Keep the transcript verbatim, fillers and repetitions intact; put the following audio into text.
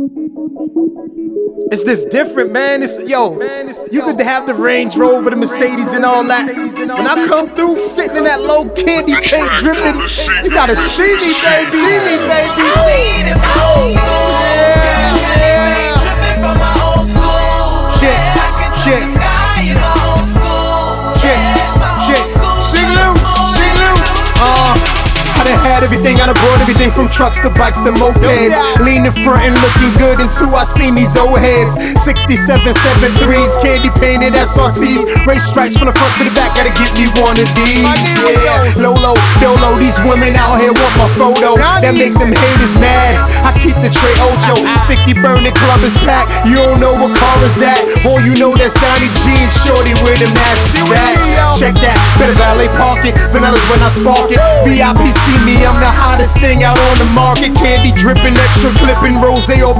It's this different, man. It's yo, you could have the Range Rover, the Mercedes, and all that. When I come through, sitting in that low candy paint dripping, you gotta see me, baby. See me, baby. Check, check, check, check. Shake loose, shake loose. Uh. I done had everything, I done brought everything from trucks to bikes to mopeds. Leaning front and looking good until I seen these old heads. Sixty-seven seventy-threes, candy painted S R Ts. Race stripes from the front to the back, gotta get me one of these. Yeah, Lolo, Dolo, these women out here want my photo. That make them haters mad. I keep the Trey Ocho, sticky burning club is packed. You don't know what car is that? Boy, you know that's Donnie G and Shorty where the mask is at. Check that, better valet park it. Vanillas when I spark it. V I P see me, I'm the hottest thing out on the market. Candy dripping, extra clipping, rose or